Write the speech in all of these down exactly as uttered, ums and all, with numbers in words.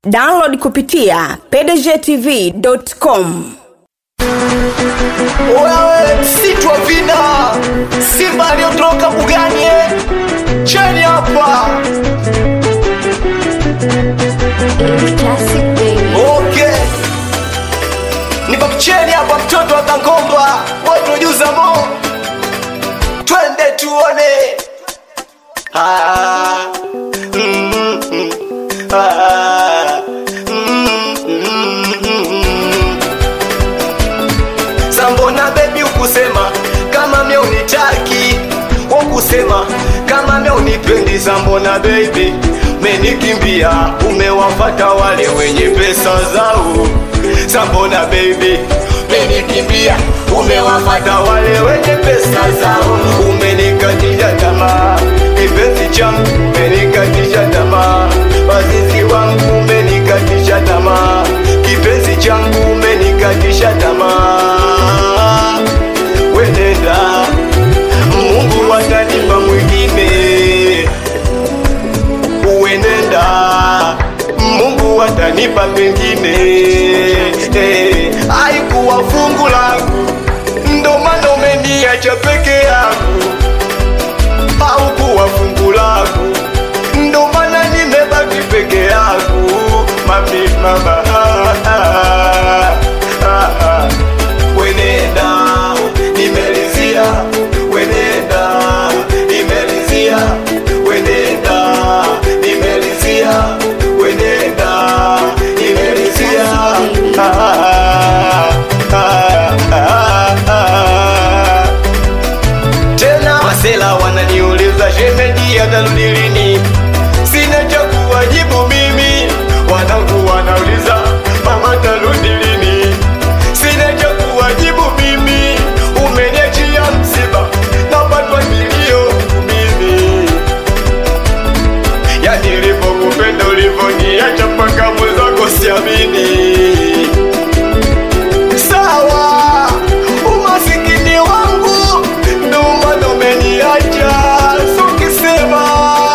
Download kupitia p d g t v dot com. Wewe msitu wa vina Simba aliyotoka mbugani cheni hapa. Okay, nipa kicheni hapa mtoto wa Kangomba. Watu ujuza mo, twende tuone. Ah, mm, mm, ah, mm, mm, mm. Sambona baby ukusema kama mimi unitaki, ukusema kama mimi unipendi. Sambona baby menikimbia, umewafata wale wenye pesa zao. Sambona baby menikimbia, umewafata wale wenye pesa zao. Umenikatisha tamaa, kipenzi changu umenikatisha tamaa. Wazizi wangu umenikatisha tamaa, kipenzi changu umenikatisha tamaa. Wenenda, Mungu atanipa mwingine. Wenenda, Mungu atanipa pengine. Hey, haikuwa fungu langu, ndo maana umeniacha peke yangu. Haukuwa fungu langu, ndo maana nimebaki peke yangu. Mami mama, ah, ah, ah, ah. Wenenda, nimelizia. Wenenda, nimelizia. Wenenda, nimelizia. Wenenda, nimelizia. Ah, ah, ah, ah, ah. Tena masela wananiuliza shemeji atarudi lini. Sina cha kuwajibu mimi. Wanangu wanauliza mama atarudi lini. Sina cha kuwajibu mimi. Umeniachia msiba, napatwa kilio mimi. Ya nilipokupenda ulivyoniacha mpaka mwenzako siamini. Sawa, umasikini wangu ndo maana umeniacha. So kisema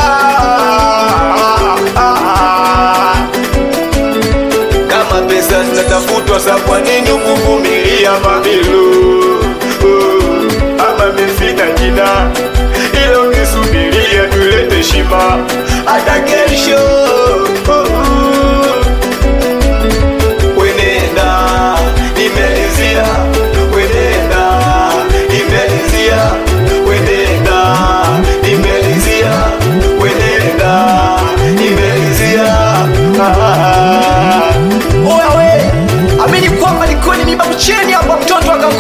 kama pesa zinatafutwa, sa kwa nini ukuvumilia mamilu? uh, Ama mefina jina ilo kisubiria tulete shima hata kesho. uh, Wenenda, nimelizia. Wenenda, nimelizia. Wenenda, nimelizia. Wenenda, nimelizia. Ah, oya we, amini kwamba nikoni miba mcheni hapa mtoto wa Kangomba.